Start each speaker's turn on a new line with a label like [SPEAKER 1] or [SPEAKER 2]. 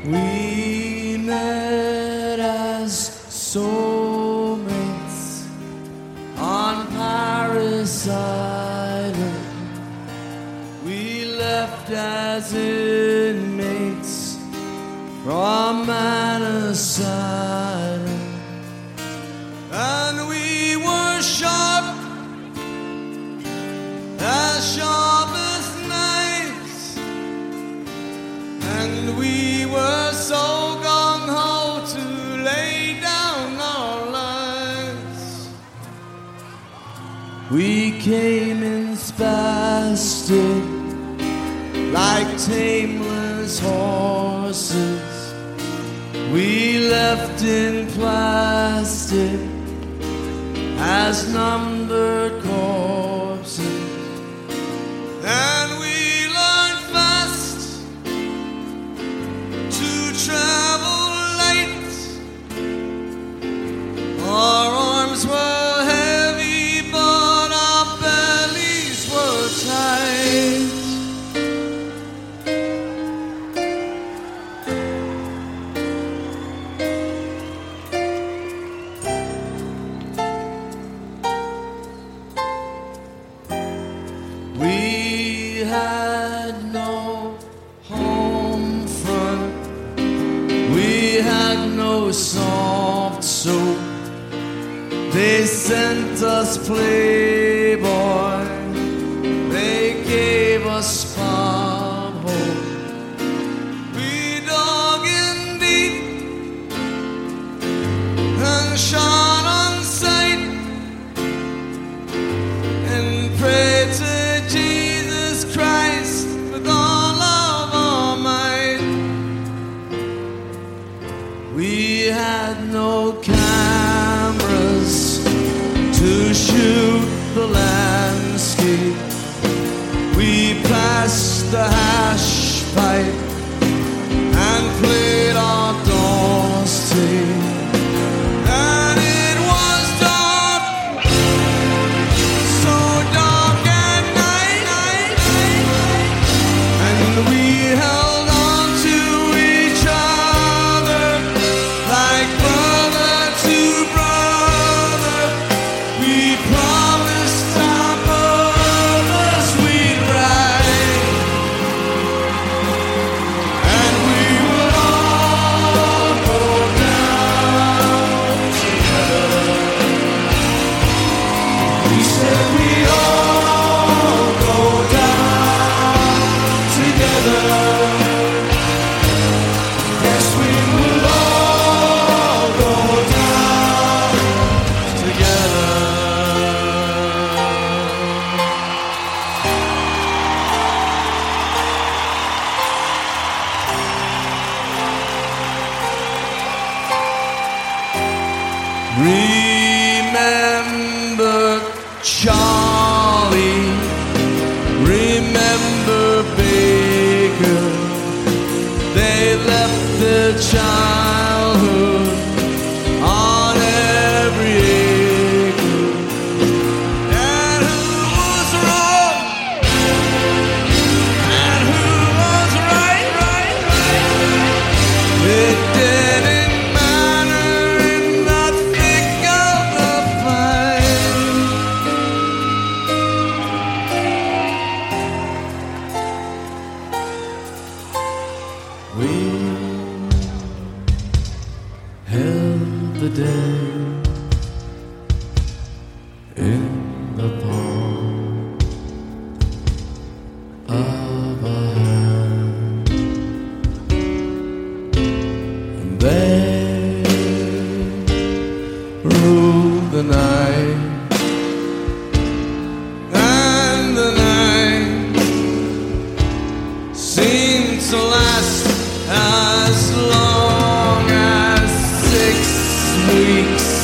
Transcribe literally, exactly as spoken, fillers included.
[SPEAKER 1] We met as soulmates on Paris Island. We left as inmates from Manus Island. And we were sharp, as sharp as knives. And we were so gung-ho to lay down our lives. We came in spastic, like tameless horses. We left in plastic, as numbered corpses. And we learned fast to travel light. Our arms were heavy, but our bellies were tight. We had no home front. We had no soft soap. They sent us Playboy. They gave us Bob Hope. We dug in deep and shot on sight and prayed to Jesus Christ with all of our might. We had no cameras to shoot the landscape. We passed the hash pipe and played our Doors tape. And it was dark, so dark at night, and we held on to each other like brother to brother. We promised our mothers we'd ride, and we would all go down together. We said we'd all go down together. Yes, we will all go down together. Remember Charlie, remember Baker. They left their childhood on every acre. And who was wrong? And who was right? Right? It didn't matter in the thick of the fight. We held the day in the palm of our hand, and they ruled the night, and the night seemed to last as long as six weeks.